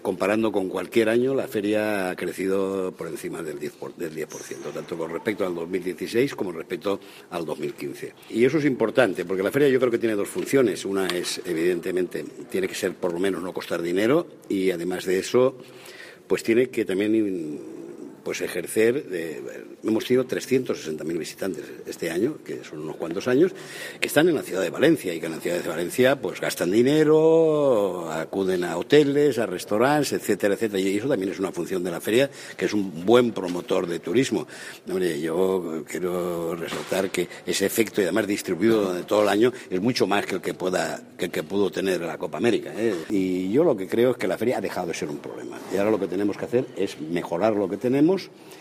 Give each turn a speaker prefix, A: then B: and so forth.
A: Comparando con cualquier año, la feria ha crecido por encima del 10%, tanto con respecto al 2016 como respecto al 2015. Y eso es importante, porque la feria yo creo que tiene dos funciones. Una es, evidentemente, tiene que ser por lo menos no costar dinero y, además de eso, pues tiene que también ejercer. Hemos tenido 360.000 visitantes este año, que son unos cuantos años, que están en la ciudad de Valencia y que en la ciudad de Valencia pues gastan dinero, acuden a hoteles, a restaurantes, etcétera, etcétera, y eso también es una función de la feria, que es un buen promotor de turismo. Hombre, yo quiero resaltar que ese efecto, y además distribuido durante todo el año, es mucho más que el que pudo tener la Copa América, Y yo lo que creo es que la feria ha dejado de ser un problema y ahora lo que tenemos que hacer es mejorar lo que tenemos